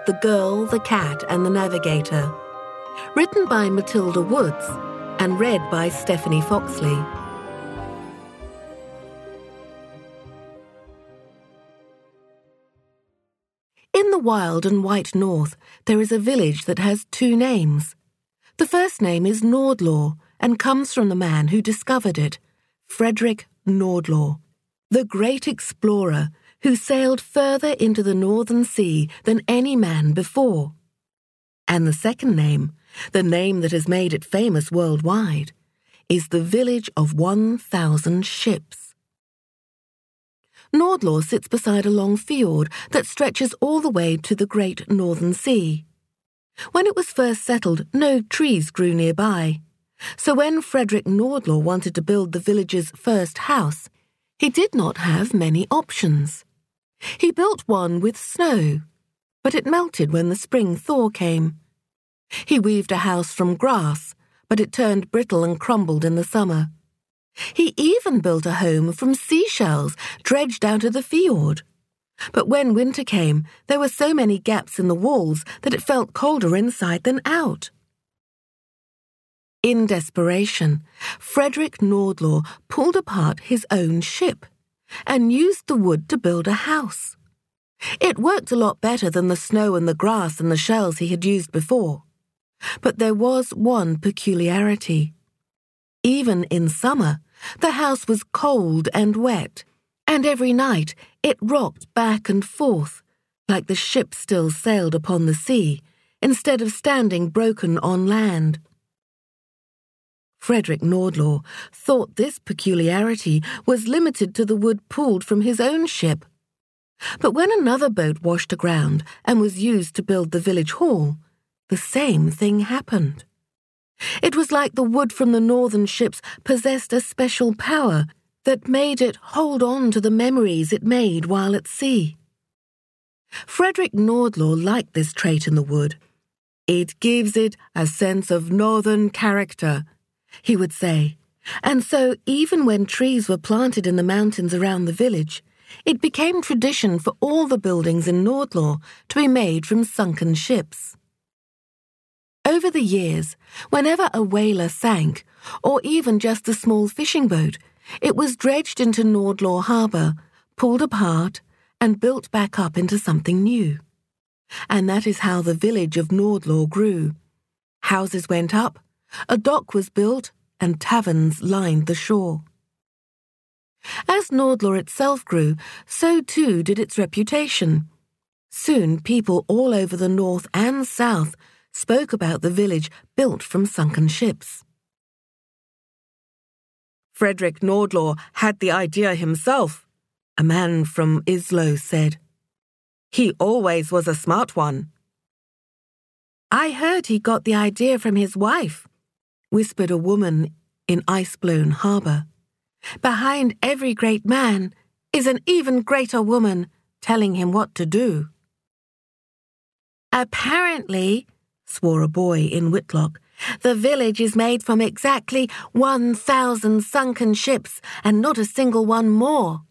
The Girl, the Cat and the Navigator, written by Matilda Woods and read by Stephanie Foxley. In the wild and white north, there is a village that has two names. The first name is Nordlaw and comes from the man who discovered it, Frederick Nordlaw, the great explorer who sailed further into the northern sea than any man before. And the second name, the name that has made it famous worldwide, is the village of 1,000 ships. Nordlaw sits beside a long fjord that stretches all the way to the great northern sea. When it was first settled, no trees grew nearby. So when Frederick Nordlaw wanted to build the village's first house, he did not have many options. He built one with snow, but it melted when the spring thaw came. He weaved a house from grass, but it turned brittle and crumbled in the summer. He even built a home from seashells dredged out of the fjord. But when winter came, there were so many gaps in the walls that it felt colder inside than out. In desperation, Frederick Nordlaw pulled apart his own ship and used the wood to build a house. It worked a lot better than the snow and the grass and the shells he had used before. But there was one peculiarity. Even in summer, the house was cold and wet, and every night it rocked back and forth, like the ship still sailed upon the sea, instead of standing broken on land. Frederick Nordlaw thought this peculiarity was limited to the wood pulled from his own ship. But when another boat washed aground and was used to build the village hall, the same thing happened. It was like the wood from the northern ships possessed a special power that made it hold on to the memories it made while at sea. Frederick Nordlaw liked this trait in the wood. "It gives it a sense of northern character," he would say, and so even when trees were planted in the mountains around the village, it became tradition for all the buildings in Nordlaw to be made from sunken ships. Over the years, whenever a whaler sank, or even just a small fishing boat, it was dredged into Nordlaw Harbour, pulled apart, and built back up into something new. And that is how the village of Nordlaw grew. Houses went up, a dock was built, and taverns lined the shore. As Nordlaw itself grew, so too did its reputation. Soon people all over the north and south spoke about the village built from sunken ships. "Frederick Nordlaw had the idea himself," a man from Islo said. "He always was a smart one." "I heard he got the idea from his wife," whispered a woman in Iceblown Harbour. "Behind every great man is an even greater woman telling him what to do." "Apparently," swore a boy in Whitlock, "the village is made from exactly 1,000 sunken ships and not a single one more."